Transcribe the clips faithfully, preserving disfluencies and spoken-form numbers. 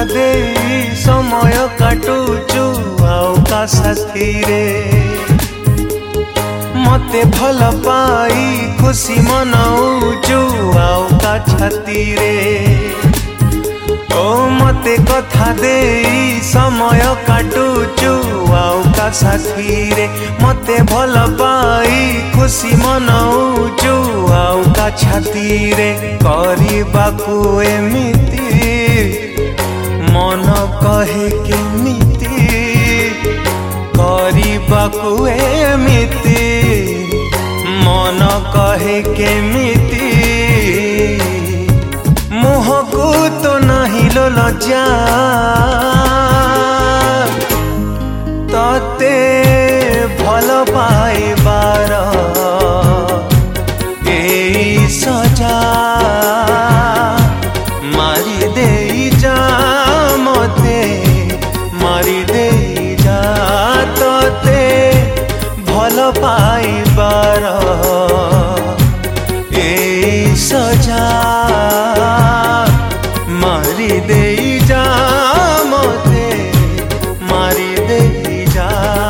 दे समय काटुचु आउ का साथी रे मते भल पाई खुशी मनाउचु आउ का छाती रे ओ मते कथा दे समय काटुचु आउ का साथी रे मते भल पाई खुशी मनाउचु आउ का छाती रे करिबाकू एमिति मन कहे केमिति करिबाकू एमिति मन कहे केमिति मुहको तो नहीं लो लज्जा तते भल पाइबार एई सजा मारी देई जा मते मारी देई जा तते भल पाइबार एई सजा मारी देई जा मते मारी देई जा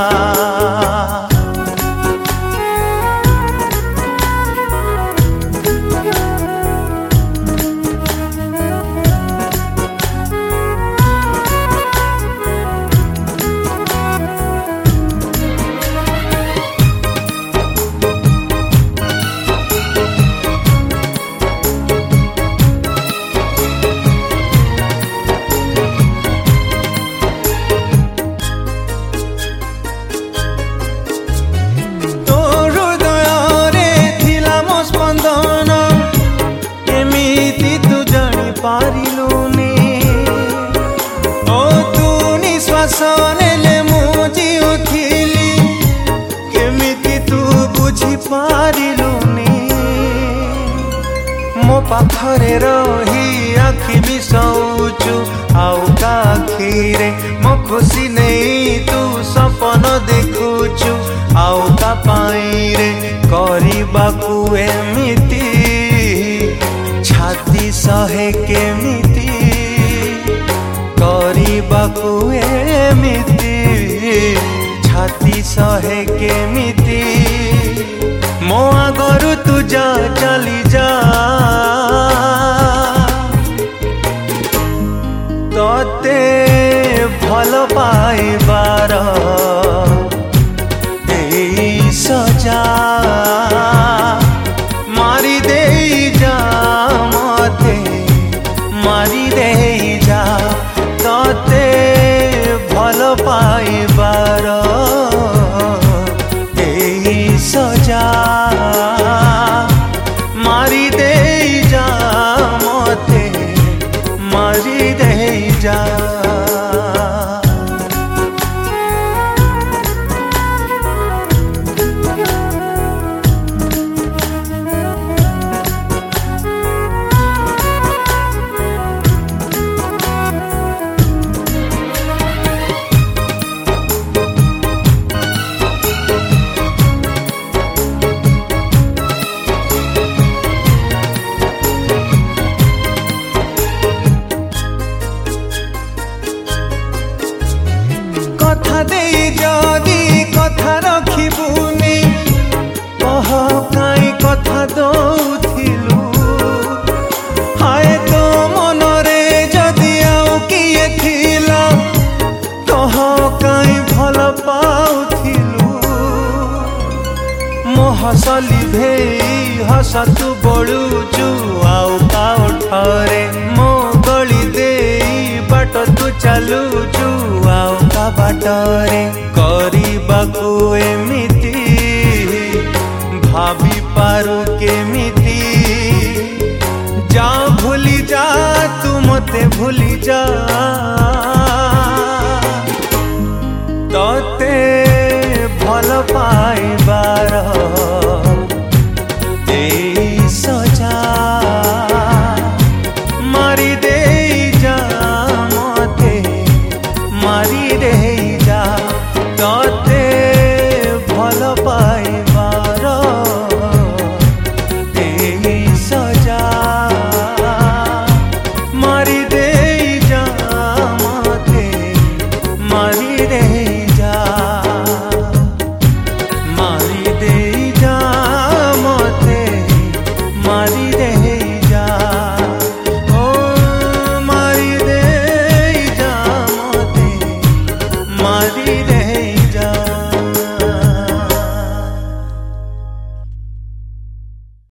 पारिलुनी ओ तू निश्वास नेले मुझी उठिली केमिति तू बुझी पारिलुनी मो पाखरे रही आखि मिसौचु आउ का आखिरे मो खुशी नहीं तू सपन देखुचु आउ का पाई रे करिबाकू एमिति छाती सहे केमिति करिबाकू एमिति छाती सहे केमिति मो आगरु तू जा चली जा तते भल पाइबार एई सजा मारी देई जा मारी देई जा तते भल पाइबार एई सजा मारी देई जा मते मारी देई जा कथा दे जदि कथा रखिबुनी कह काई कथा दौथिलु हाय तो मनरे जदि आउ किए थिला कह काई भल पाउथिलु मो हसली भेई हस तू बड़ुचु आउ का उठरे मो गली देई बाट तू चलुचु आउ का बाटरे करिबाकू एमिति भाभी पारु केमिति जा भूली जा तू मते भूली जा।